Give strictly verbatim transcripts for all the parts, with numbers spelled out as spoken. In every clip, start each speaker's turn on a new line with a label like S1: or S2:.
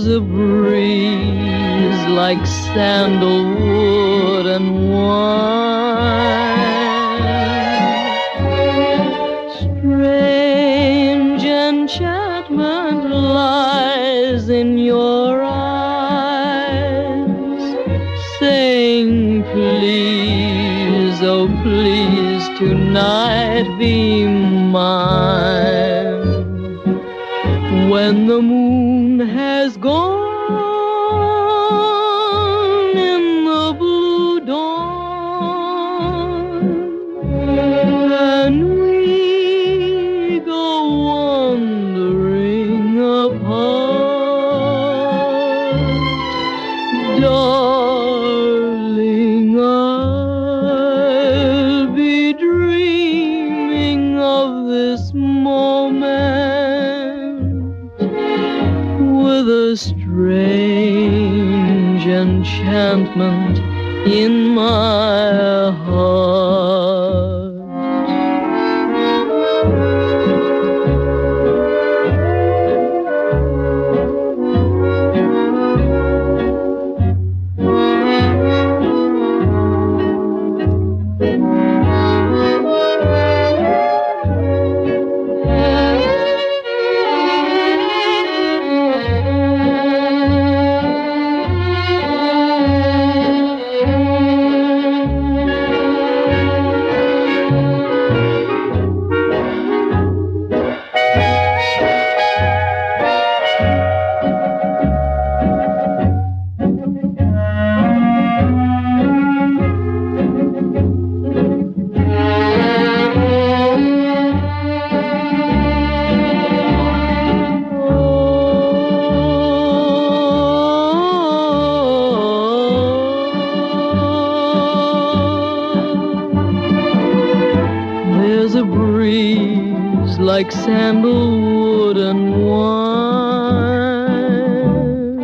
S1: There's a breeze like sandalwood and wine. Strange enchantment lies in your eyes, saying, please, oh please, tonight be mine. When the moon has gone in the blue dawn, and we go wandering apart, darling, I'll be dreaming of this moment with a strange enchantment in my heart. There's a breeze like sandalwood and wine.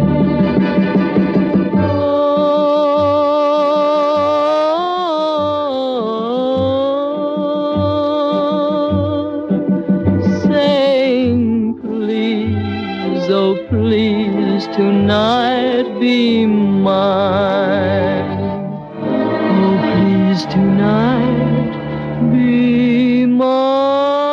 S1: Oh, saying, please, oh please, tonight be mine. Oh, please, tonight be mine.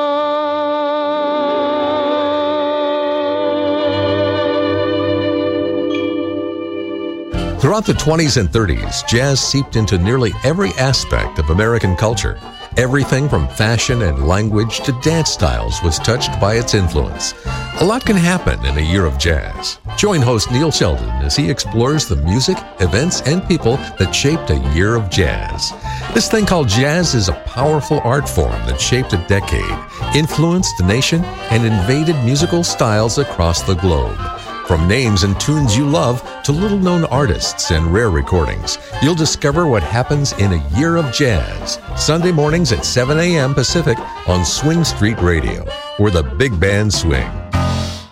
S2: Throughout the twenties and thirties, jazz seeped into nearly every aspect of American culture. Everything from fashion and language to dance styles was touched by its influence. A lot can happen in a year of jazz. Join host Neil Sheldon as he explores the music, events, and people that shaped a year of jazz. This thing called jazz is a powerful art form that shaped a decade, influenced the nation, and invaded musical styles across the globe. From names and tunes you love to little-known artists and rare recordings, you'll discover what happens in a year of jazz. Sunday mornings at seven a.m. Pacific on Swing Street Radio, where the big band swing.